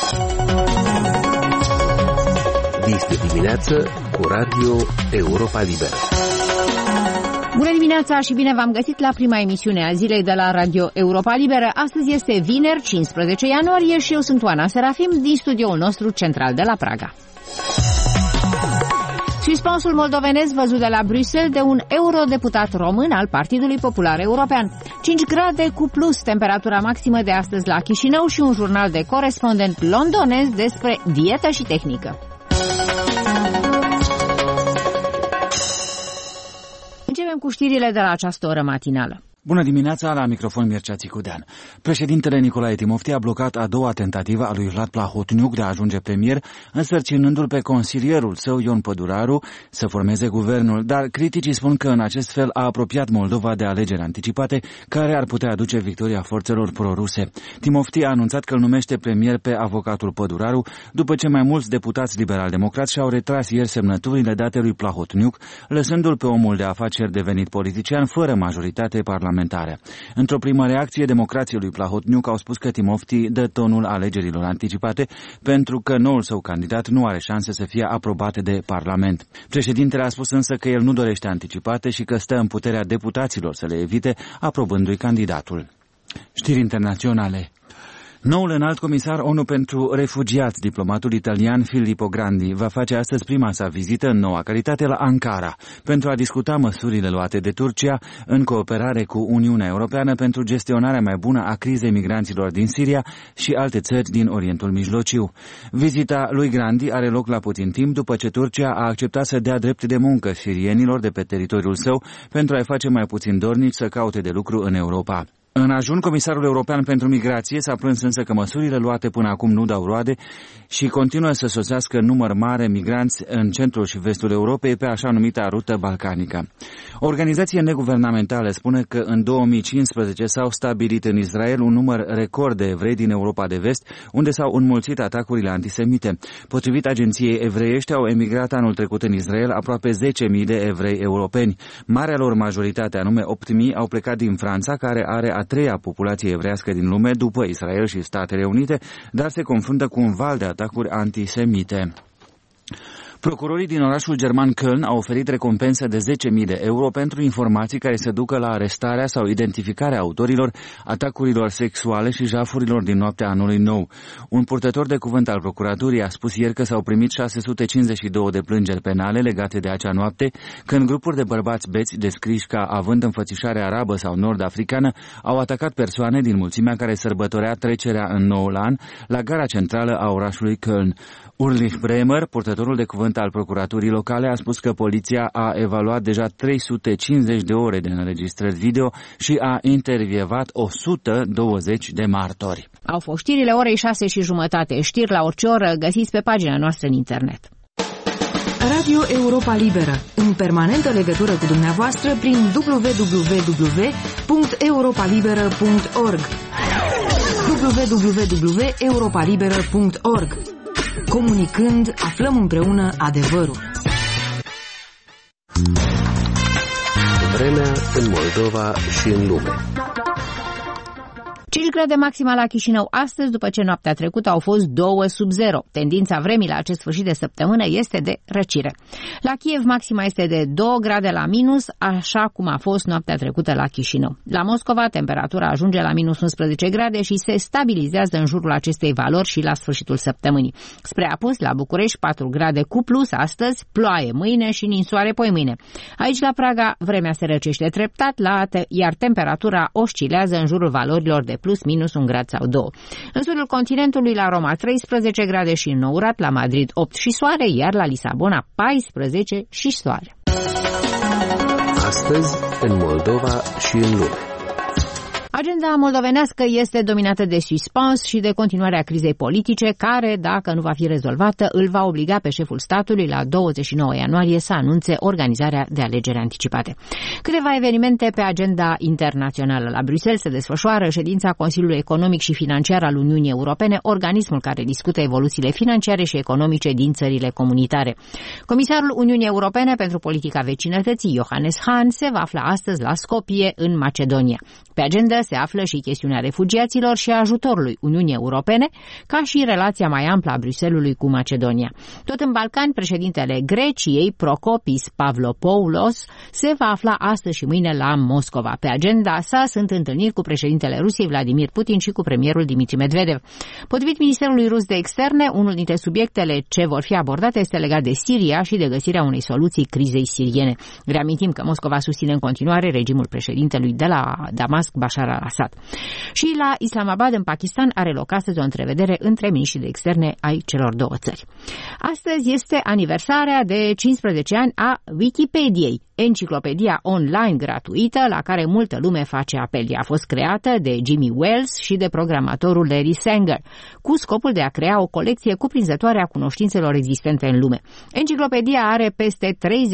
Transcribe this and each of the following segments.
Este dimineață cu Radio Europa Liberă. Bună dimineața și bine v-am găsit la prima emisiune a zilei de la Radio Europa Liberă. Astăzi este vineri, 15 ianuarie și eu sunt Oana Serafim din studioul nostru central de la Praga. Suspensul moldovenesc văzut de la Bruxelles de un eurodeputat român al Partidului Popular European. 5 grade cu plus temperatura maximă de astăzi la Chișinău și un jurnal de corespondent londonez despre dietă și tehnică. Începem cu știrile de la această oră matinală. Bună dimineața, la microfon Mircea Țicudean. Președintele Nicolae Timofti a blocat a doua tentativă a lui Vlad Plahotniuc de a ajunge premier, însărcinându-l pe consilierul său Ion Păduraru să formeze guvernul, dar criticii spun că în acest fel a apropiat Moldova de alegeri anticipate, care ar putea aduce victoria forțelor proruse. Timofti a anunțat că îl numește premier pe avocatul Păduraru, după ce mai mulți deputați liberal-democrați și-au retras ieri semnăturile date lui Plahotniuc, lăsându-l pe omul de afaceri devenit politician fără majoritate parlamentară. Într-o primă reacție, democrații lui Plahotniuc au spus că Timofti dă tonul alegerilor anticipate pentru că noul său candidat nu are șanse să fie aprobat de Parlament. Președintele a spus însă că el nu dorește anticipate și că stă în puterea deputaților să le evite, aprobându-i candidatul. Știri internaționale. Noul înalt comisar ONU pentru refugiați, diplomatul italian Filippo Grandi, va face astăzi prima sa vizită în noua calitate la Ankara pentru a discuta măsurile luate de Turcia în cooperare cu Uniunea Europeană pentru gestionarea mai bună a crizei migranților din Siria și alte țări din Orientul Mijlociu. Vizita lui Grandi are loc la puțin timp după ce Turcia a acceptat să dea drept de muncă sirienilor de pe teritoriul său pentru a-i face mai puțin dornici să caute de lucru în Europa. În ajun, comisarul european pentru migrație s-a plâns însă că măsurile luate până acum nu dau roade și continuă să sosească număr mare migranți în centrul și vestul Europei pe așa numita rută balcanică. O organizație neguvernamentală spune că în 2015 s-au stabilit în Israel un număr record de evrei din Europa de Vest, unde s-au înmulțit atacurile antisemite. Potrivit agenției evreiești, au emigrat anul trecut în Israel aproape 10.000 de evrei europeni. Marea lor majoritate, anume 8.000, au plecat din Franța, care are a treia populație evrească din lume după Israel și Statele Unite, dar se confruntă cu un val de atacuri antisemite. Procurorii din orașul german Köln au oferit recompense de 10.000 de euro pentru informații care se ducă la arestarea sau identificarea autorilor atacurilor sexuale și jafurilor din noaptea anului nou. Un purtător de cuvânt al procuraturii a spus ieri că s-au primit 652 de plângeri penale legate de acea noapte, când grupuri de bărbați beți descriși ca având înfățișare arabă sau nord-africană au atacat persoane din mulțimea care sărbătorea trecerea în noul an la gara centrală a orașului Köln. Ulrich Bremer, purtătorul de cuvânt al procuraturii locale, a spus că poliția a evaluat deja 350 de ore de înregistrări video și a intervievat 120 de martori. Au fost știrile orei 6:30. Știri la orice oră găsiți pe pagina noastră în internet. Radio Europa Liberă, în permanentă legătură cu dumneavoastră prin www.europalibera.org www.europalibera.org. Comunicând, aflăm împreună adevărul. Vremea în Moldova și în lume. 5 grade maxima la Chișinău astăzi, după ce noaptea trecută au fost 2 sub 0. Tendința vremii la acest sfârșit de săptămână este de răcire. La Kiev maxima este de 2 grade la minus, așa cum a fost noaptea trecută la Chișinău. La Moscova temperatura ajunge la minus 11 grade și se stabilizează în jurul acestei valori și la sfârșitul săptămânii. Spre apus, la București 4 grade cu plus astăzi, ploaie mâine și ninsoare poimâine. Aici la Praga vremea se răcește treptat, iar temperatura oscilează în jurul valorilor de plus minus 1 grad sau 2. În sudul continentului, la Roma 13 grade și înourat, la Madrid 8 și soare, iar la Lisabona 14 și soare. Astăzi, în Moldova și în lume. Agenda moldovenească este dominată de suspans și de continuarea crizei politice, care, dacă nu va fi rezolvată, îl va obliga pe șeful statului la 29 ianuarie să anunțe organizarea de alegeri anticipate. Câteva evenimente pe agenda internațională. La Bruxelles se desfășoară ședința Consiliului Economic și Financiar al Uniunii Europene, organismul care discută evoluțiile financiare și economice din țările comunitare. Comisarul Uniunii Europene pentru politica vecinătății, Johannes Hahn, se va afla astăzi la Skopje, în Macedonia. Pe agenda se află și chestiunea refugiaților și a ajutorului Uniunii Europene, ca și relația mai amplă a Bruxellesului cu Macedonia. Tot în Balcani, președintele Greciei, Prokopis Pavlopoulos, se va afla astăzi și mâine la Moscova. Pe agenda sa sunt întâlniri cu președintele Rusiei Vladimir Putin și cu premierul Dmitri Medvedev. Potrivit Ministerului Rus de Externe, unul dintre subiectele ce vor fi abordate este legat de Siria și de găsirea unei soluții crizei siriene. Reamintim că Moscova susține în continuare regimul președintelui de la Damasc, Bashar al-Assad. Și la Islamabad, în Pakistan, are loc astăzi o întrevedere între miniștrii de externe ai celor două țări. Astăzi este aniversarea de 15 ani a Wikipediei, enciclopedia online gratuită la care multă lume face apel. Ea a fost creată de Jimmy Wales și de programatorul Larry Sanger, cu scopul de a crea o colecție cuprinzătoare a cunoștințelor existente în lume. Enciclopedia are peste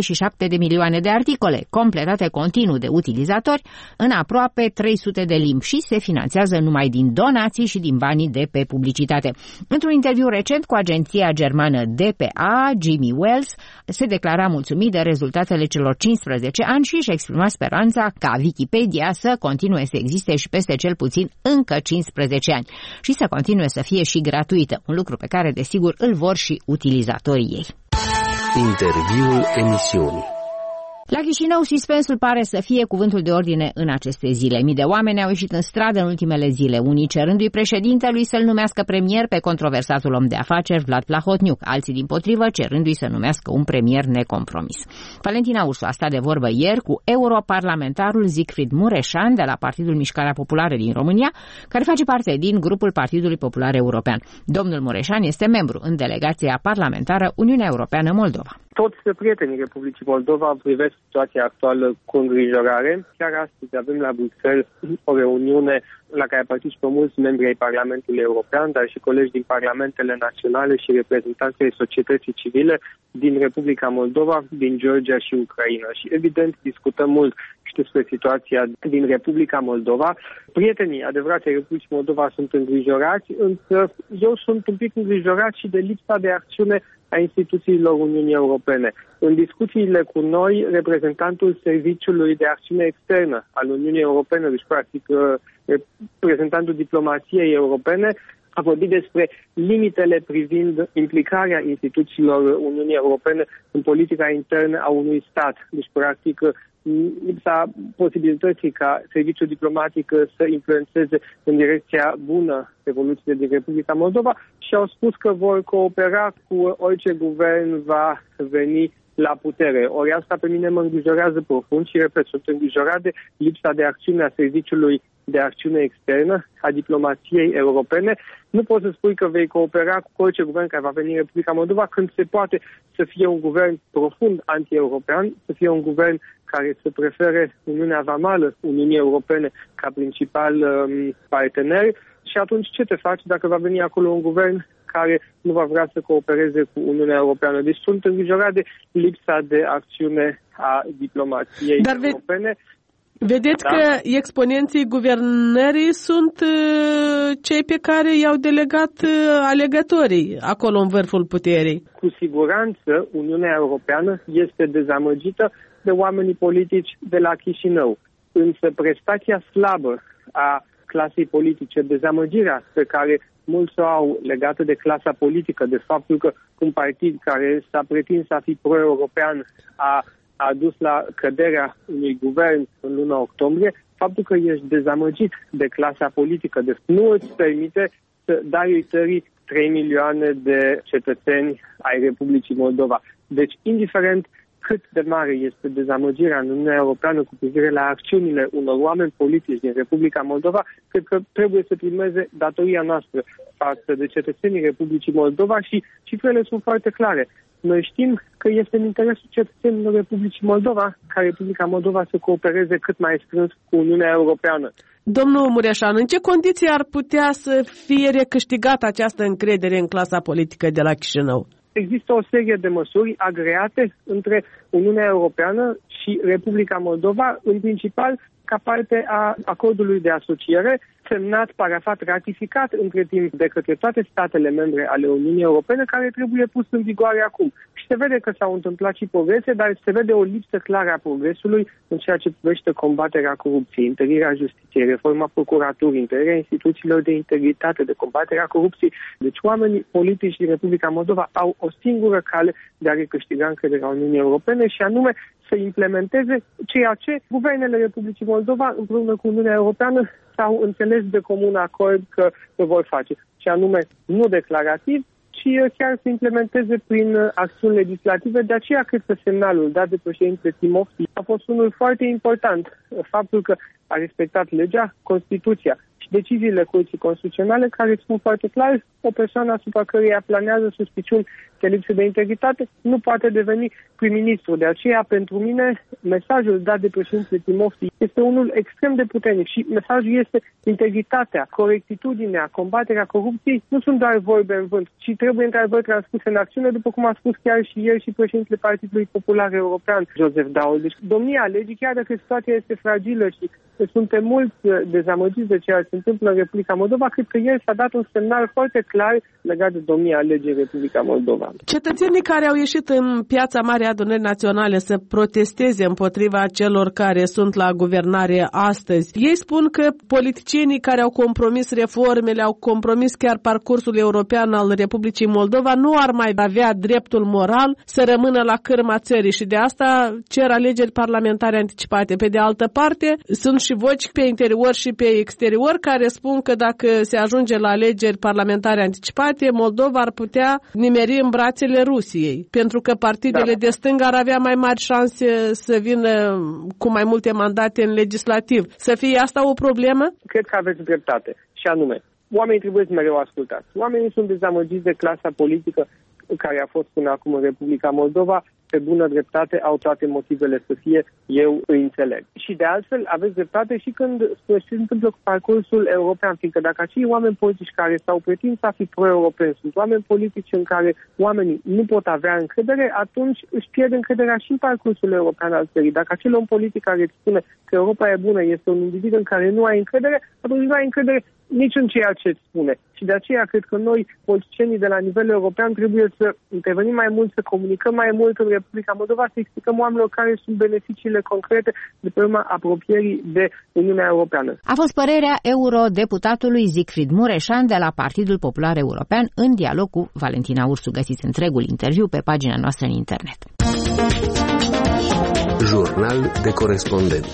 37 de milioane de articole, completate continuu de utilizatori în aproape 300 de limbi și se finanțează numai din donații și din banii de pe publicitate. Într-un interviu recent cu agenția germană dpa, Jimmy Wales se declara mulțumit de rezultatele celor 15 ani și își exprima speranța ca Wikipedia să continue să existe și peste cel puțin încă 15 ani și să continue să fie și gratuită, un lucru pe care desigur îl vor și utilizatorii ei. Interviul emisiunii. La Chișinău, suspensul pare să fie cuvântul de ordine în aceste zile. Mii de oameni au ieșit în stradă în ultimele zile, unii cerându-i președintelui să-l numească premier pe controversatul om de afaceri Vlad Plahotniuc, alții dimpotrivă cerându-i să numească un premier necompromis. Valentina Ursu a stat de vorbă ieri cu europarlamentarul Siegfried Mureșan de la Partidul Mișcarea Populară din România, care face parte din grupul Partidului Popular European. Domnul Mureșan este membru în delegația parlamentară Uniunea Europeană Moldova. Toți prietenii Republicii Moldova privesc situația actuală cu îngrijorare. Chiar astăzi avem la Bruxelles o reuniune la care participă mulți membri ai Parlamentului European, dar și colegi din Parlamentele Naționale și reprezentanții ai societății civile din Republica Moldova, din Georgia și Ucraina. Și evident discutăm mult și despre situația din Republica Moldova. Prietenii adevărați ai Republicii Moldova sunt îngrijorați, însă eu sunt un pic îngrijorat și de lipsa de acțiune a instituțiilor Uniunii Europene. În discuțiile cu noi, reprezentantul Serviciului de Acțiune Externă al Uniunii Europene, deci practic reprezentantul diplomației europene, a vorbit despre limitele privind implicarea instituțiilor Uniunii Europene în politica internă a unui stat. Deci, practic, lipsa posibilității ca serviciul diplomatic să influențeze în direcția bună evoluțiile din Republica Moldova și au spus că vor coopera cu orice guvern va veni la putere. Ori asta pe mine mă îngrijorează profund și, repet, sunt îngrijorat de lipsa de acțiune a Serviciului de Acțiune Externă, a diplomației europene. Nu poți să spui că vei coopera cu orice guvern care va veni în Republica Moldova când se poate să fie un guvern profund anti-european, să fie un guvern care să prefere Uniunea Vamală Uniunii Europene ca principal partener. Și atunci ce te faci dacă va veni acolo un guvern care nu va vrea să coopereze cu Uniunea Europeană? Deci sunt îngrijorat de lipsa de acțiune a diplomației europene. Vedeți că exponenții guvernării sunt cei pe care i-au delegat alegătorii acolo în vârful puterii. Cu siguranță Uniunea Europeană este dezamăgită de oamenii politici de la Chișinău. Însă prestația slabă a clasei politice, dezamăgirea pe care mulți o au legată de clasa politică, de faptul că un partid care s-a pretins a fi pro-european a dus la căderea unui guvern în luna octombrie, faptul că ești dezamăgit de clasa politică, deci nu îți permite să dai uitării 3 milioane de cetățeni ai Republicii Moldova. Deci, indiferent cât de mare este dezamăgirea în Uniunea Europeană cu privire la acțiunile unor oameni politici din Republica Moldova, cred că trebuie să primeze datoria noastră față de cetățenii Republicii Moldova și cifrele sunt foarte clare. Noi știm că este în interesul cetățenilor Republicii Moldova ca Republica Moldova să coopereze cât mai strâns cu Uniunea Europeană. Domnul Mureșan, în ce condiții ar putea să fie recâștigată această încredere în clasa politică de la Chișinău? Există o serie de măsuri agreate între Uniunea Europeană și Republica Moldova, în principal ca parte a acordului de asociere, semnat, parafat, ratificat între timp de către toate statele membre ale Uniunii Europene, care trebuie pus în vigoare acum. Și se vede că s-au întâmplat și progrese, dar se vede o lipsă clară a progresului în ceea ce privește combaterea corupției, întărirea justiției, reforma procuraturii, întărirea instituțiilor de integritate, de combaterea corupției. Deci oamenii politici din Republica Moldova au o singură cale de a recâștiga încrederea Uniunii Europene și anume să implementeze ceea ce guvernele Republicii Moldova împreună cu Uniunea Europeană s-au înțeles de comun acord că vor face. Și anume nu declarativ, ci chiar să implementeze prin acțiuni legislative. De aceea cred că semnalul dat de președintele Timofti a fost unul foarte important. Faptul că a respectat legea, Constituția și deciziile Curții Constituționale care spun foarte clar o persoană asupra căreia planează suspiciuni de lipsă de integritate nu poate deveni prim-ministru. De aceea, pentru mine, mesajul dat de președintele Timofti este unul extrem de puternic și mesajul este integritatea, corectitudinea, combaterea corupției nu sunt doar vorbe în vânt, ci trebuie într-adevăr transpuse în acțiune, după cum a spus chiar și ieri și președintele Partidului Popular European, Joseph Daul. Deci domnia legii, chiar dacă situația este fragilă și suntem mulți dezamăgiți de ceea ce se întâmplă în Republica Moldova, cred că ieri s-a dat un semnal foarte clar legat de domnia legii în Republica Moldova. Cetățenii care au ieșit în piața Marii Adunări Naționale să protesteze împotriva celor care sunt la guvernare astăzi, ei spun că politicienii care au compromis reformele, au compromis chiar parcursul european al Republicii Moldova, nu ar mai avea dreptul moral să rămână la cârma țării și de asta cer alegeri parlamentare anticipate. Pe de altă parte, sunt și voci pe interior și pe exterior care spun că dacă se ajunge la alegeri parlamentare anticipate, Moldova ar putea nimeri în brațele Rusiei, pentru că partidele de stânga ar avea mai mari șanse să vină cu mai multe mandate în legislativ. Să fie asta o problemă? Cred că aveți dreptate. Și anume, oamenii trebuie să mereu ascultați. Oamenii sunt dezamăgiți de clasa politică care a fost până acum în Republica Moldova, pe bună dreptate au toate motivele să fie, eu îi înțeleg. Și de altfel aveți dreptate și când se întâmplă cu parcursul european, fiindcă dacă acei oameni politici care s-au pretins a fi pro-europeni sunt oameni politici în care oamenii nu pot avea încredere, atunci își pierd încrederea și în parcursul european al țării. Dacă acel om politic care îți spune că Europa e bună este un individ în care nu ai încredere, atunci nu ai încredere nici în ceea ce îți spune. Și de aceea cred că noi, politicienii de la nivel european, trebuie să intervenim mai mult, să comunicăm mai mult în Republica Moldova, să explicăm oamenilor care sunt beneficiile concrete de pe urma apropierii de Uniunea Europeană. A fost părerea eurodeputatului Siegfried Mureșan de la Partidul Popular European în dialog cu Valentina Ursu. Găsiți întregul interviu pe pagina noastră în internet. Jurnal de corespondent.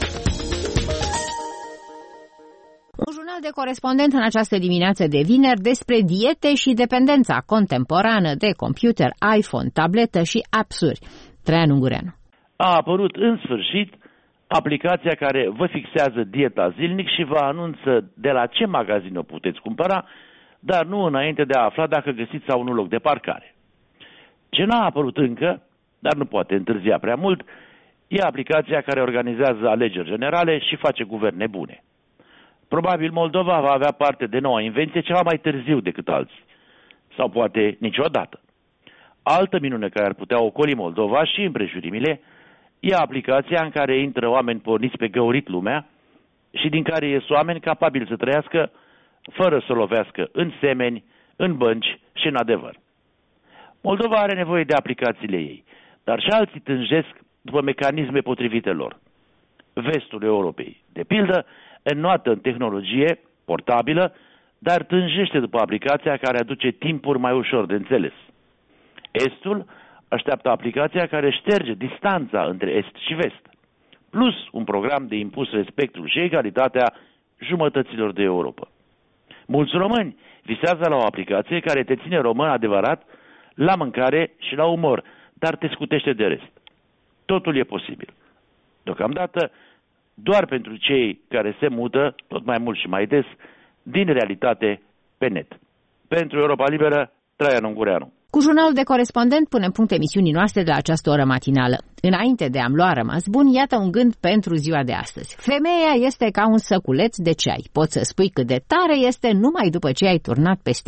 Un jurnal de corespondent în această dimineață de vineri despre diete și dependența contemporană de computer, iPhone, tabletă și apps-uri. Traian Ungureanu. A apărut în sfârșit aplicația care vă fixează dieta zilnic și vă anunță de la ce magazin o puteți cumpăra, dar nu înainte de a afla dacă găsiți sau nu loc de parcare. Ce n-a apărut încă, dar nu poate întârzia prea mult, e aplicația care organizează alegeri generale și face guverne bune. Probabil Moldova va avea parte de noua invenție ceva mai târziu decât alții. Sau poate niciodată. Altă minune care ar putea ocoli Moldova și împrejurimile e aplicația în care intră oameni porniți pe găurit lumea și din care ies oameni capabili să trăiască fără să lovească în semeni, în bănci și în adevăr. Moldova are nevoie de aplicațiile ei, dar și alții tânjesc după mecanisme potrivite lor. Vestul Europei, de pildă, înnoată în tehnologie portabilă, dar tânjește după aplicația care aduce timpuri mai ușor de înțeles. Estul așteaptă aplicația care șterge distanța între Est și Vest, plus un program de impus respectul și egalitatea jumătăților de Europa. Mulți români visează la o aplicație care te ține român adevărat la mâncare și la umor, dar te scutește de rest. Totul e posibil. Deocamdată, doar pentru cei care se mută, tot mai mult și mai des, din realitate pe net. Pentru Europa Liberă, Traian Ungureanu. Cu jurnalul de corespondent punem punct emisiunii noastre de la această oră matinală. Înainte de a-mi lua rămas bun, iată un gând pentru ziua de astăzi. Femeia este ca un săculeț de ceai. Poți să spui cât de tare este numai după ce ai turnat peste ea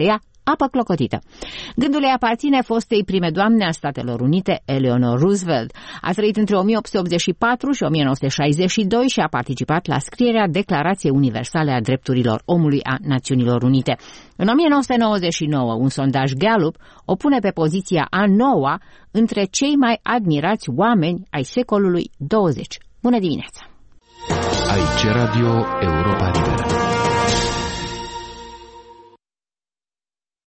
apă clocotită. Gândul ei aparține fostei prime doamne a Statelor Unite, Eleanor Roosevelt. A trăit între 1884 și 1962 și a participat la scrierea Declarației Universale a Drepturilor Omului a Națiunilor Unite. În 1999, un sondaj Gallup o pune pe poziția a 9-a între cei mai admirați oameni ai secolului 20. Bună dimineața! Aici Radio Europa Liberă.